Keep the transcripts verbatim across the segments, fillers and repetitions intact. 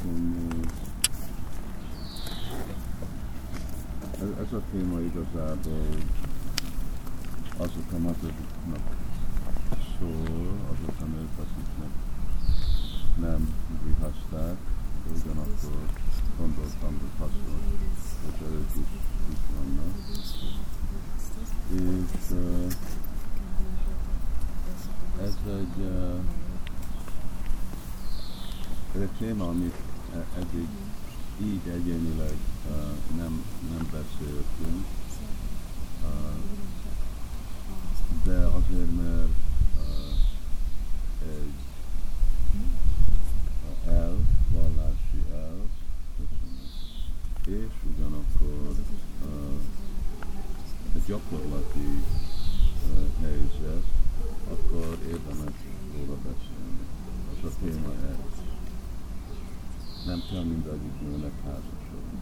történni. Ez, ez a téma igazából azok a matadiknak szól, azok a nők, akiknek nem grihaszták, de ugyanakkor gondoltam, hogy hasznos, hogy ők is itt vannak. És uh, ez egy, uh, egy téma, amit eddig így egyénileg uh, nem, nem beszéltünk, uh, de azért, mert uh, egy uh, el, vallási el, és ugyanakkor uh, egy gyakorlati uh, helyzet, akkor érdemes róla beszélni. Az a téma ez. Nem kell mindegyik nőnek házasodni.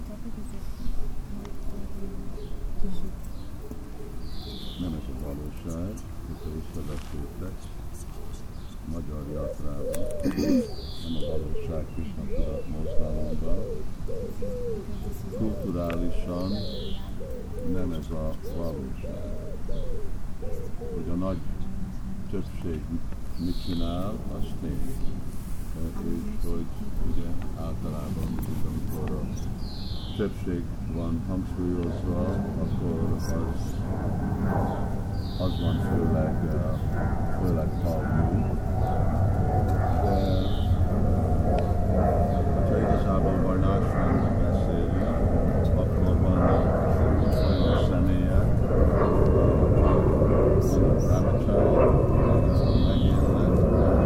Nem ez a valóság, hogyha észreveszétek magyar jatrában, nem a valóság Krisna tudat mozgalomban. Kulturálisan nem ez a valóság. Hogy a nagy többség mit csinál, az tény. És hogy ugye általában, amikor a többség van hangsúlyozva, akkor az, az van főleg, főleg tabu. De ha igazából varnásrendben beszélünk, akkor vannak olyan személyek, vannak rámacsárok, megjelennek,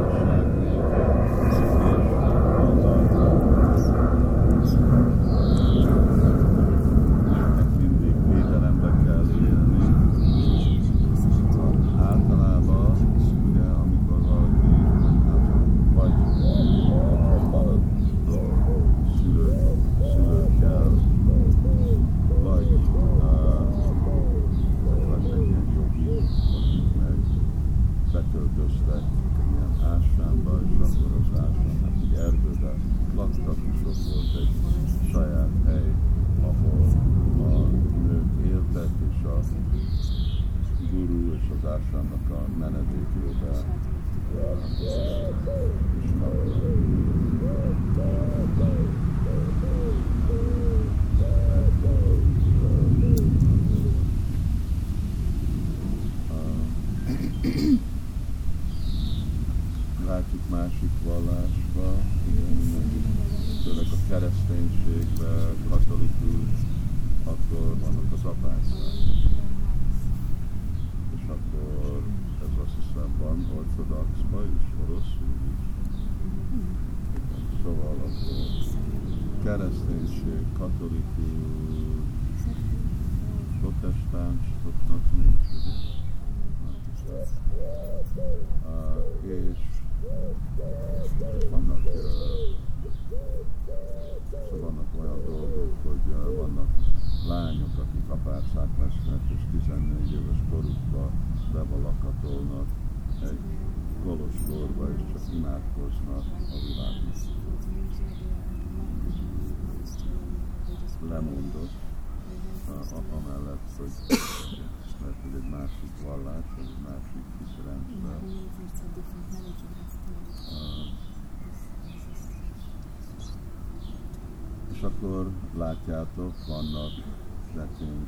betöltöztek ilyen ásványba, és akkor az ásványnak egy erdőben laktak, és ott volt egy saját hely, ahol a nők éltek, és a guru és az ásványnak a menedékébe és látjuk másik vallásba, főleg a kereszténységben, katolikus, akkor vannak az apácák. És akkor ez azt hiszem van ortodoxba is, oroszul is. Szóval akkor kereszténység, katolikus, protestánsoknak nincs, ugye? Uh, és, és vannak, uh, szóval vannak olyan dolgok, hogy uh, vannak lányok, akik apácák lesznek, és tizennégy éves korukban bevalakatolnak egy kolostorba, és csak imádkoznak a világnak. Lemondott, uh, amellett, hogy mert ez egy másik vallás, egy másik hitrendszer. Uh, és akkor látjátok, vannak nekünk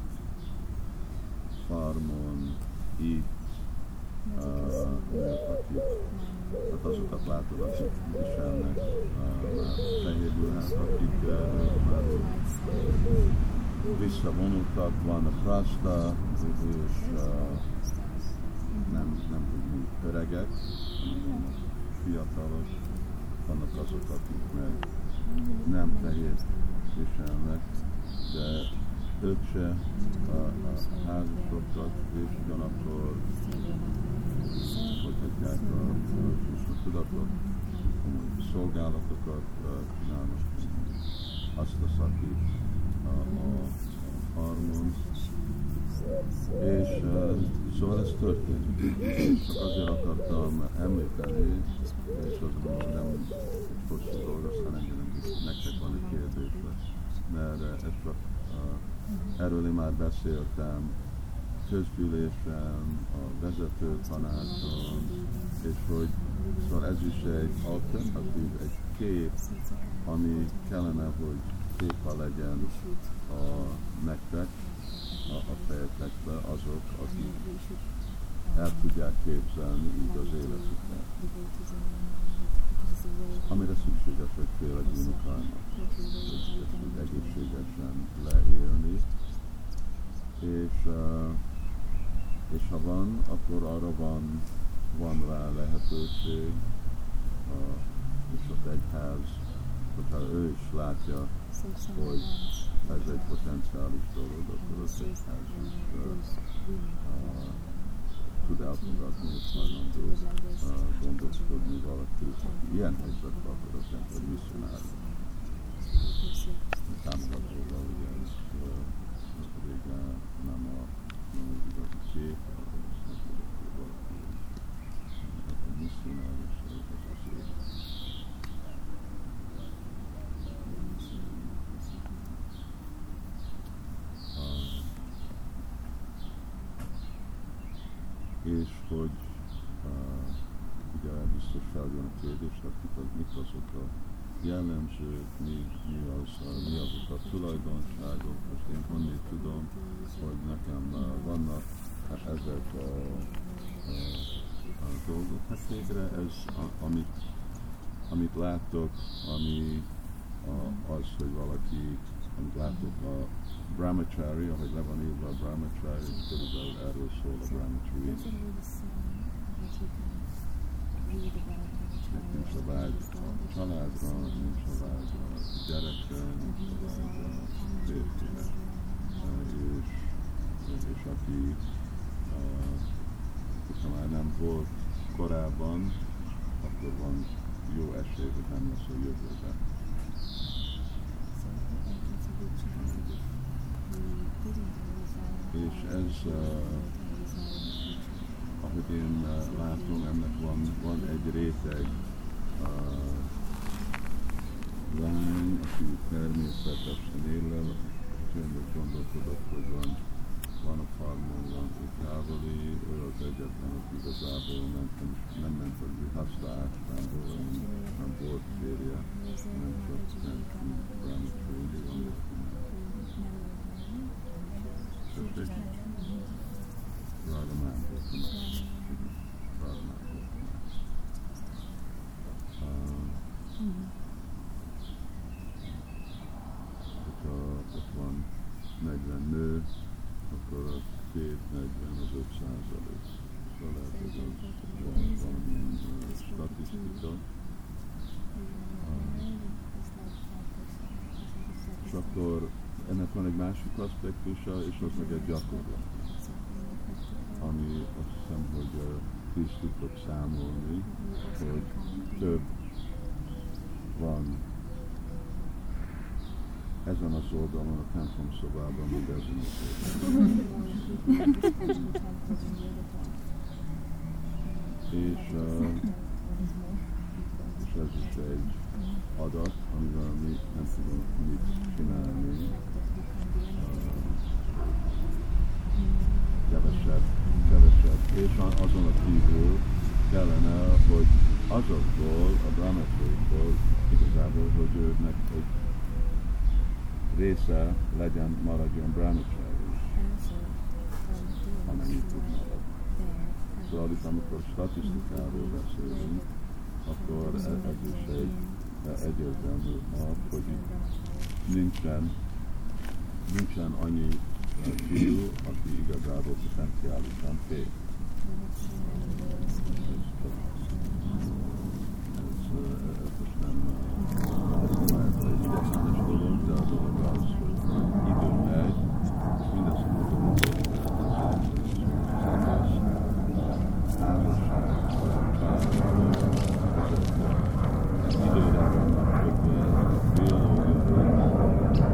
farmon, itt, uh, nők, akik, tehát azokat látod, akik viselnek uh, fehér ruhát, akik uh, már visszavonultak, vannak rasta, és uh, nem, nem úgy öregek, vannak fiatalok, vannak azok, akik meg nem fehér viselnek, de ők se a, a házasodtak, és ugyanakkor hogy hagyják a, a, a tudatot, szolgálatokat csinálnak, azt a szakít a, a, a harmon. És uh, szóval ez történik. Csak azért akartam említeni, és azt gondolom, nem hosszú dolog, aztán engedem nektek csak uh, erről én már beszéltem, közgyűlésen, a vezető tanácson, és hogy szóval ez is egy alternatív, egy kép, ami kellene, hogy képa legyen a nektek, a, a fejetekbe, azok, akik el tudják képzelni így az életüket. Amire szükséges, hogy tényleg unokának, hogy egészségesen leélni, és, uh, és ha van, akkor arra van, van rá lehetőség, uh, és az egyház, hogyha ő is látja, hogy ez egy potenciális dolog, akkor az egyház is uh, uh, tud elfogadni, és hajlandó uh, gondoskodni valaki, aki ilyen helyzetben, akkor az ember misszionális. Támogatóval, ugye ez uh, pedig uh, nem a nem az igazi kép, hanem azt mondjuk, hogy valaki a misszionális, ez az szép. És hogy uh, ugye biztos feljön a kérdés, hogy mik azok a jellemzők, mi, mi, az, mi azok a tulajdonságok, most én honnét tudom, hogy nekem uh, vannak ezek a, a, a dolgok. Hát végre ez, a, amit, amit láttok, ami a, az, hogy valaki, amit látok a Brahmachari, ahogy le van írva a Brahmachari, körülbelül erről szól a Brahmachari. Nincs a vágy a családra, nincs a vágy a gyerekre, nincs a vágy a férfire. És, és aki, hogyha már nem volt korábban, akkor van jó esély, hogy nem lesz a jövőben. És ez, uh, ahogy én uh, látom, ennek van, van egy réteg uh, lány, aki természetesen él, tényleg gondolkodott, hogy van, van a farmon, van Ikávali, ő az egyetlen, aki igazából nem, nem ment a Grihasztástából, nem volt férje, nem csak nem Brahmachari van. Köszönjük. Radhamán volt a más. Radhamán volt a más. Hogyha ott van negyven nő, akkor a két negyven az öt százalék. Szóval lehet, hogy az valamilyen statisztika. És akkor ennek van egy másik aspektusa, és az meg egy gyakorlat, ami azt hiszem, hogy uh, ti is tudtok számolni, hogy több van ezen az oldalon, a templom szobában, mint ezen az oldalon. és, uh, és ez is egy adat, amivel mi nem tudunk mit csinálni. Kevesebb, kevesebb. És azon a kívül kellene, hogy azokból, a Brahmachariból igazából, hogy őnek egy része legyen, maradjon Brahmachari, amennyit tud maradni. Szóval itt, amikor statisztikáról beszélünk, akkor ez is egy egyértelmű nap, hogy nincsen, nincsen annyi fiú, aki igazából potenciálisan fél. Ez most nem egy ügyeslenes dolog, de a dolog az, hogy idő megy, és mindezt mondom, hogy szakasz, házasság, időre vannak több biológiai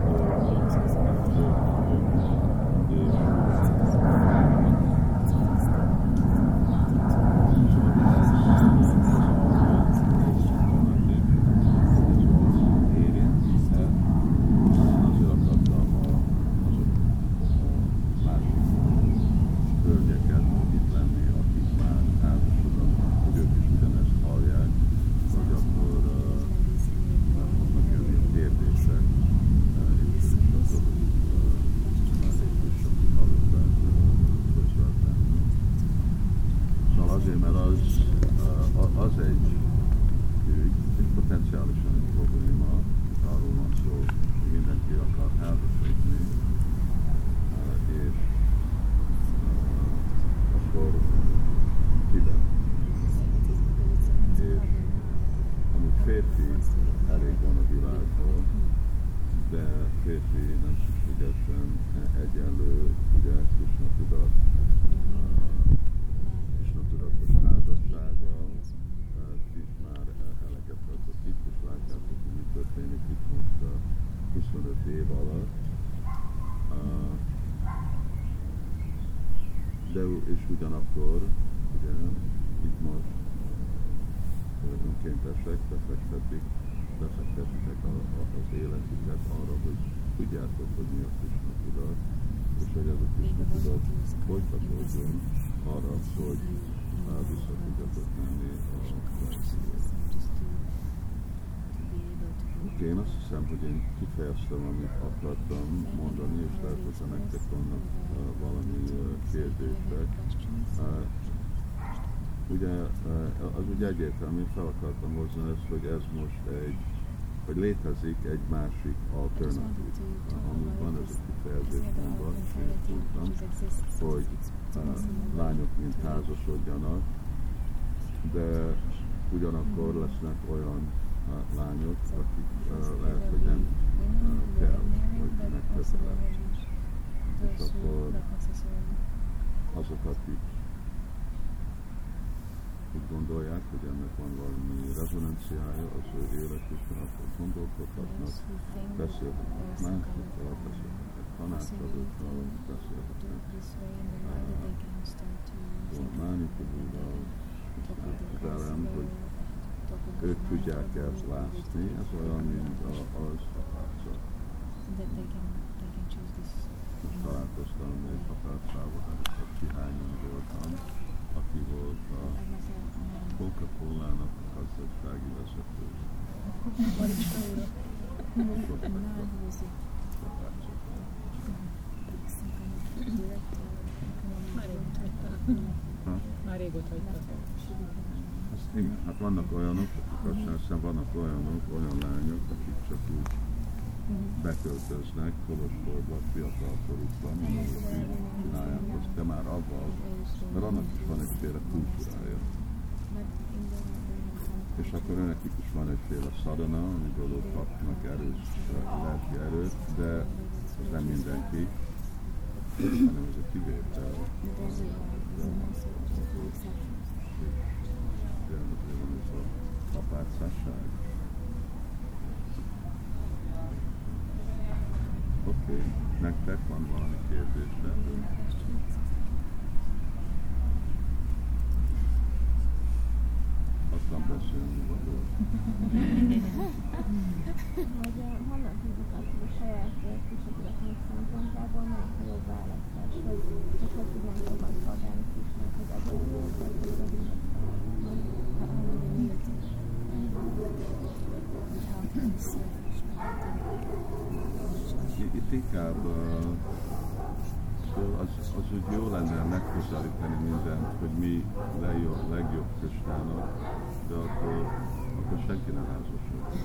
férfi nem szükségesen egyenlő, ugye Krishna tudat, Krishna tudatos házassággal, itt már eleget tartott itt, és látjátok, hogy mi történik itt most a huszonöt év alatt. De és ugyanakkor, ugye, itt most önkéntesek befektetik, befektetitek az életüket arra, hogy tudjátok, hogy mi a Krishna tudat, és hogy ez a Krishna tudat folytatódjon arra, hogy vissza tudjatok menni a lelkiért. Oké, én azt hiszem, hogy én kifejeztem, amit akartam mondani, és lehet, hogyha nektek vannak uh, valami uh, kérdések. Uh, ugye, uh, az ugye egyértelmű, fel akartam hozni ezt, hogy ez most egy, hogy létezik egy másik alternatív. Uh, amúgy van ez a kifejezés mondva, én tudtam, hogy uh, lányok mind házasodjanak, de ugyanakkor lesznek olyan uh, lányok, akik uh, lehet, hogy nem uh, kell, hogy megkötelezés. És akkor azok, akik úgy gondolják, hogy ennek van valami rezonanciája az ő életükben, akkor gondolkodhatnak, beszélhetnek másokkal, beszélhetnek tanácsadókkal, beszélhetnek Mánipurúval, velem, hogy ők tudják ezt látni, ez olyan, mint az apácsa. Most találkoztam egy apácsával, amikor Csihányon voltam, aki volt a Coca-Cola-nak a gazdasági vezetője. Már régóta hagyta. Igen, hát vannak olyanok, akik azt hiszem, vannak olyanok, olyan lányok, akik csak úgy beköltöznek Kolostorba, fiatal korukban, hogy csinálják azt, de már avval, mert annak is van egyféle kultúrája. És akkor nekik is van egyféle szadana, amiből ott kapnak erős lelki erőt, de ez nem mindenki, hanem ez a kivétel. Apácásság. Oké, okay. Nektek van valami kérdésre? Aztán beszélni vagyok. Hogy honnan tudjuk azt, hogy a saját kisatudatnak szempontjából melyik a jobb választás, hogy hogy tudnánk jobban szolgálni Krisnát, hogy az a jó, hogy az a Itt inkább uh, az, az úgy jó lenne megközelíteni mindent, hogy mi legjobb, legjobb Krisnának, de akkor, akkor senki nem házasod.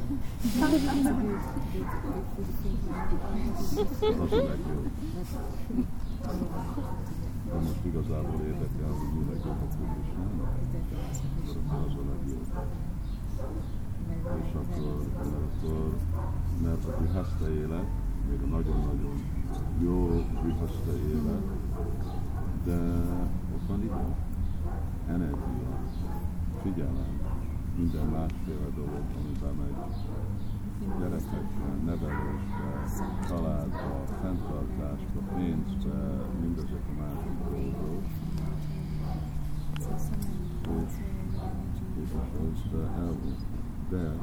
Az a legjobb. De most igazából érdekel, hogy mi legjobb a Krisnának, akkor az a legjobb. És akkor, akkor mert a grihaszta élet, még a nagyon-nagyon jó grihaszta élet, de ott van idő, energia, figyelem, minden másféle dolog, amiben megy gyerekekre, nevelésre, családba, fenntartásba, pénzbe, mindezek a másik dolgok. És, és az elmúlt. De,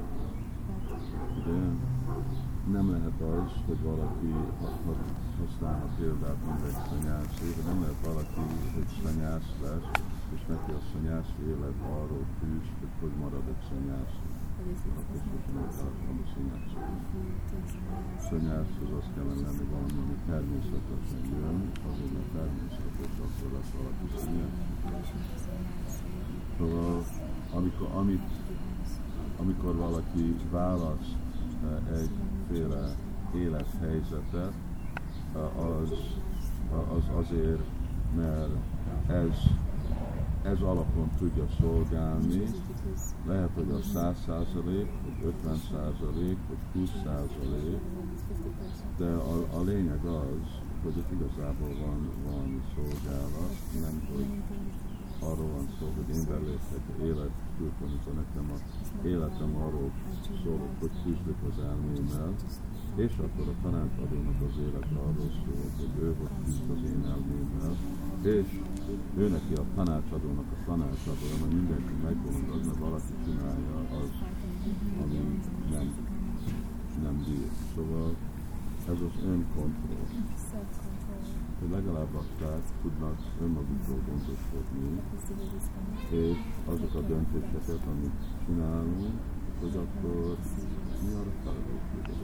de nem lehet az, hogy valaki használna példát, mint egy szanyászi, de nem lehet valaki, hogy szanyász lesz, és neki a szanyászi élet arról tűz, hogy hogy marad egy szanyászi. Akkor sosem akartam a szanyászi. Szanyász az azt kellene lenni valami, ami természetesen jön, azért mert természetes, akkor lesz valaki szanyászi. Szóval, amikor, amit amikor valaki választ egyféle élethelyzetet, az, az azért, mert ez, ez alapon tudja szolgálni, lehet, hogy a száz százalék, vagy ötven százalék, vagy húsz százalék, De a, a lényeg az, hogy itt igazából van valami szolgálat, nem hogy arról van szó, hogy én beléptek élet, különböző nekem az életem arról szól, hogy küzdök az elmémmel, és akkor a tanácsadónak az élet arról szól, hogy ő hogy küzd az én elmémmel, és ő neki a tanácsadónak a tanácsadója, mert mindenki meggondolod, mert valaki csinálja az, ami nem, nem bír. Szóval ez az önkontroll. Hogy legalább aztán tudnak önmagukról gondoskodni, és azok a döntéseket, amit csinálunk, hogy akkor mi arra felelősség.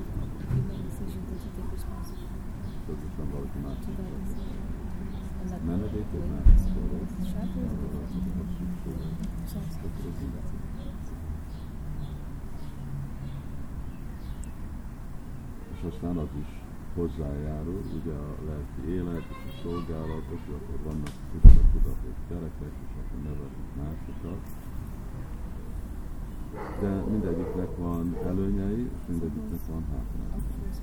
Többesen valaki másik. Menedéket másik. És aztán az is hozzájárul, ugye a lelki élet és a szolgálat, és akkor vannak tudatos gyerekek, és akkor nevelünk másokat. De mindegyiknek van előnyei, és mindegyiknek van hátrányai.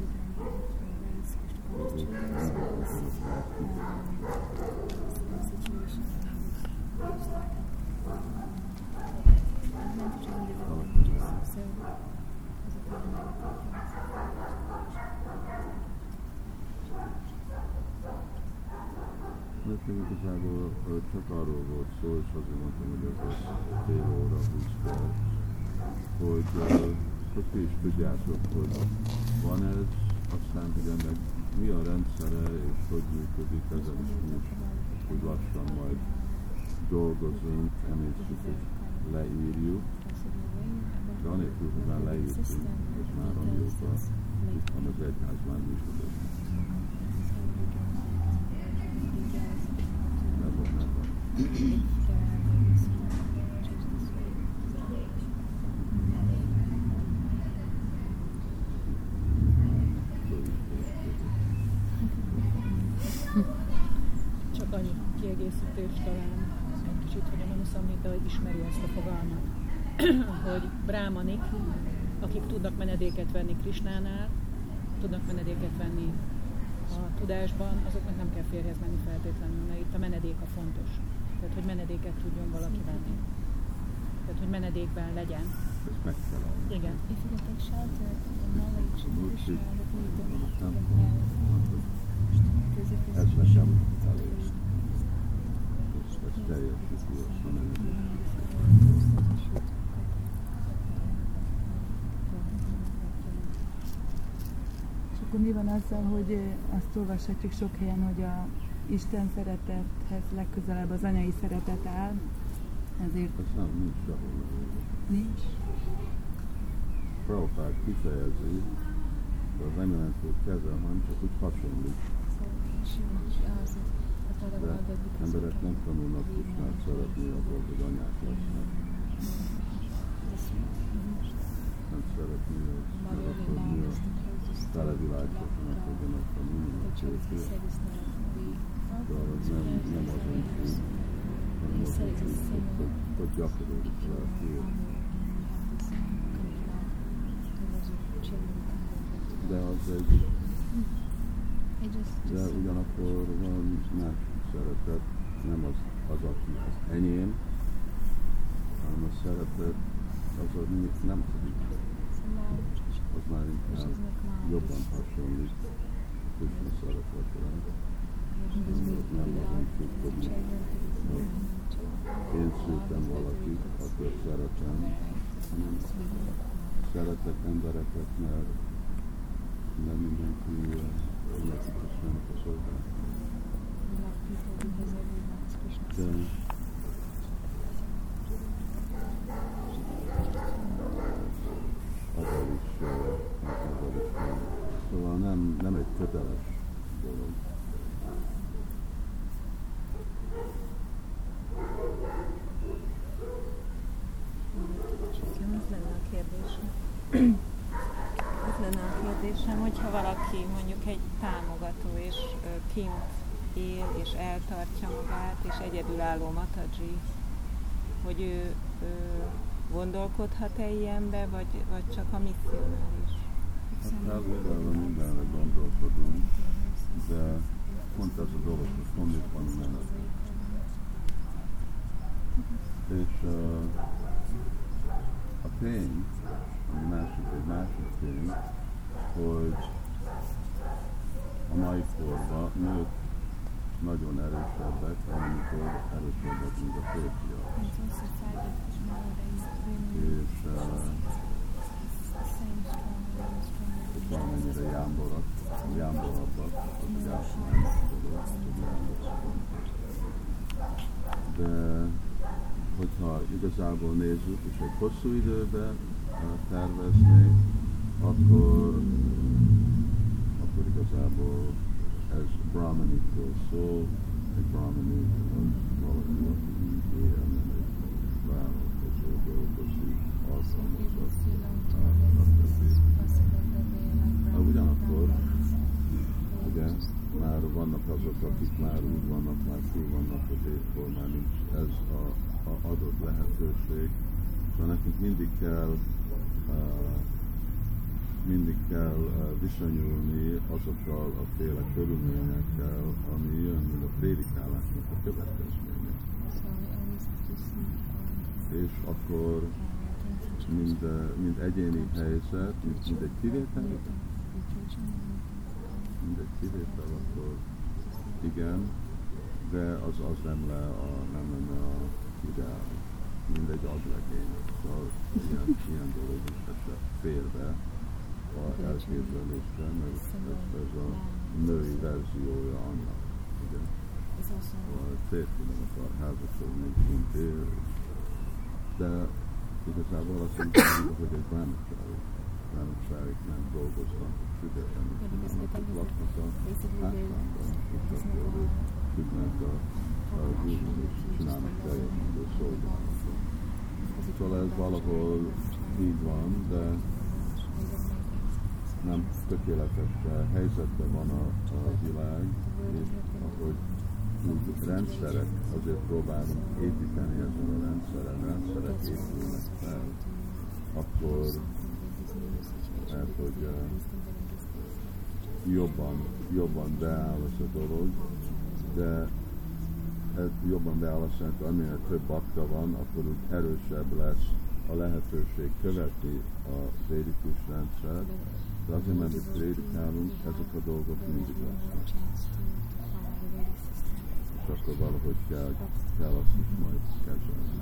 Mert igazából csak arról volt szó, és azért mondtam, hogy ez az fél óra, húsz perc, hogy, hogy ti is tudjátok, hogy van ez, aztán hogy ennek mi a rendszere, és hogy működik, ezen is mi is, hogy lassan majd dolgozunk, emésztjük, és leírjuk, de anélkül, hogy már leírtunk, ez már amióta itt van az egyház, már működik. Csak annyi kiegészítés talán egy kicsit, hogy a Manusamhita ismeri ezt a fogalmat, hogy brámanik, akik tudnak menedéket venni Krisnánál, tudnak menedéket venni a tudásban, azoknak nem kell férjhez menni feltétlenül, mert itt a menedék a fontos. Tehát, hogy menedéket tudjon valaki venni. Tehát, hogy menedékben legyen. Ez megfelel. Igen. If you can take shelter from the knowledge of Krishna, that we don't have Ez nekem elég. Ez teljesíti azt a menedéket. Akkor mi van azzal, hogy azt olvashatjuk sok helyen, hogy a Isten szeretethez legközelebb az anyai szeretet áll, ezért... Ez nem, nincs sehol. Nincs? Prabhupád kifejezi, de az nem jelenti, hogy kezel, hanem csak úgy hasonlít. De emberek nem tanulnak Krisnát szeretni abból, hogy anyák lesznek. Nem szeretni, hogy megadni a televilágosnak, hogyanak a minimumkétét. De az nem, nem azon túl, hanem azon túl, hogy, hogy, hogy gyakorodik rá a fél. De az egy... De ugyanakkor van más szeretet, nem az, az aki az enyém, hanem a szeretet az, ami nem tudom. Az már inkább jobban hasonlít Krishna szeretetre. Nem azon függ, hogy én szültem valakit, akkor szeretem, hanem szeretek embereket, mert nem mindenki illeti Krishnának a szolgálat. De azzal is, azzal is van. Szóval nem, nem egy köteles dolog. Az lenne a kérdésem. Az lenne a kérdésem, hogyha valaki mondjuk egy támogató és kint él és eltartja magát, és egyedülálló mataji, hogy ő, ő gondolkodhat-e ilyenbe, vagy, vagy csak a misszionáris? Hát elvédelve mindenre gondolkodunk, de pont ez a dolog, hogy honnét van menetünk. És uh, a tény, ami másik, egy másik tény, hogy a mai korban nők nagyon erősebbek, amikor erősebbek, mint a férfiak. És, uh, és valamennyire jámborak, jámborabbak, az egy általános dolog, hogy jámborabbak. De hogyha igazából nézzük, és egy hosszú időben tervezni, akkor, akkor igazából ez brahmanikról szól, egy brahmanik valami, aki így él, nem egy vállalkozó dolgozik, alkalmazott, stb. Ugyanakkor, ugye, már vannak azok, akik már úgy vannak, már túl vannak az évkor, már nincs ez a, a adott lehetőség. Szóval nekünk mindig kell uh, mindig kell uh, viszonyulni azokkal a féle körülményekkel, ami jön, mint a prédikálásnak a következménye. És akkor mind, mind egyéni helyzet, mind, mind egy kivétel, mind egy kivétel, akkor igen, de az, az nem, le a, nem lenne a ideál, mind egy aglegény. Szóval ilyen, ilyen dolog is esett félre a elképzelésre, mert ez, ez a női verziója annak, ugye? A férfi nem akar házasodni, mint él, de igazából azt mondjuk, hogy egy brahmacsári, brahmacsárik nem dolgoznak, függetlenül csinálnak, és laknak a házszámban, és akkor ők függnek a gurun, és csinálnak teljesen szolgálatot. Szóval ez valahol így van, de nem tökéletes helyzetben van a, a világ, és ahogy úgy rendszerek, azért próbálunk építeni ezen a rendszeren, rendszerek épülnek fel, akkor lehet, hogy uh, jobban, jobban beáll ez a dolog, de ez jobban beáll azt jelenti, hogy aminél több bakta van, akkor úgy erősebb lesz a lehetőség követni a védikus rendszert, de azért, mert mi prédikálunk, ezek a dolgok mindig lesznek. És akkor valahogy kell, kell azt is majd kezelni.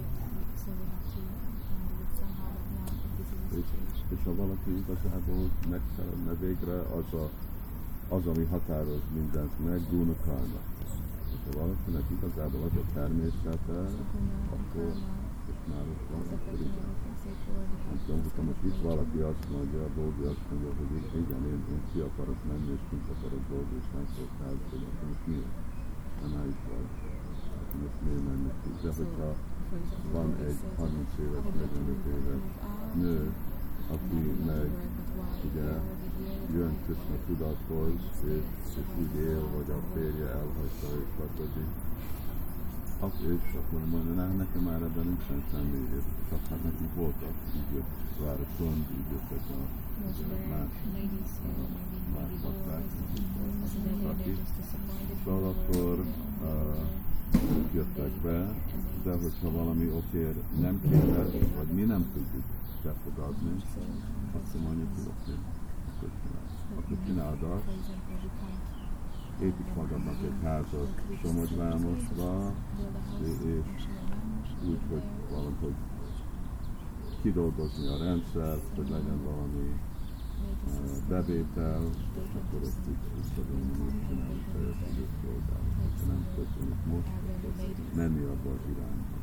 És, és ha valaki igazából megfelelne végre, az, a, az, ami határoz mindent meg, guna karma. És ha valakinek igazából az a természete, akkor és már ott van, akkor igen. Nem tudom, hogyha most itt valaki azt mondja, a Bódi azt mondja, hogy igen, én, én ki akarok menni, és kint akarok dolgozni, és nem tudok házasodni, akkor most miért? Nem már itt vagy. Most miért menni ki? De hogyha van egy harminc éves, negyvenöt éves nő, aki meg ugye jön Krishna tudathoz, és, és úgy él, hogy a férje elhagyta, és stb. És akkor mondja, nekem már ebben nincsen semmi, csak hát nekünk voltak, így jött Rára Csond, így jöttek a más, más bakták, akik. Szóval akkor uh, jöttek be, de hogyha valami okért nem képes, vagy mi nem tudjuk befogadni, akkor mondjuk, hogy oké, akkor csinálj. Akkor csináld azt, építs magadnak egy házat Somogyvámosba, és úgy, hogy valahogy kidolgozni a rendszert, hogy legyen valami bevétel, és akkor ott úgy tudom, hogy csinálni teljesítő szolgálatot. Ha nem történik most, akkor menni abba az irányba.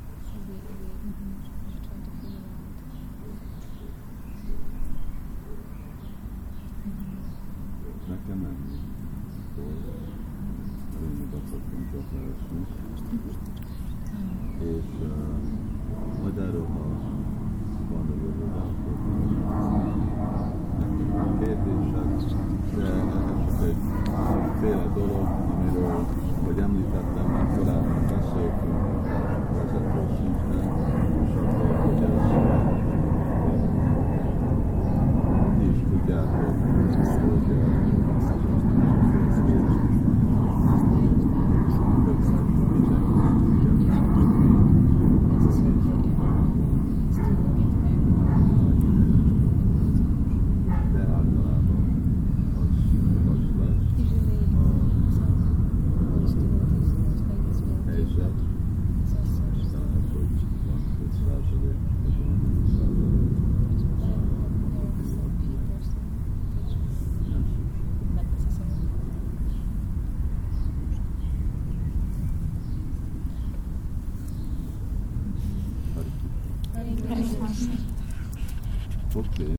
Nekem menni. Én akartam csak leesni. És uh, majd erről, ha van a jövőben, akkor nekem kérdések, de ez csak egy féle dolog, amiről, hogy említettem, már korábban beszéltünk a vezető szinten, és akkor, hogy ez ti is tudjátok, hogy Oké. Okay.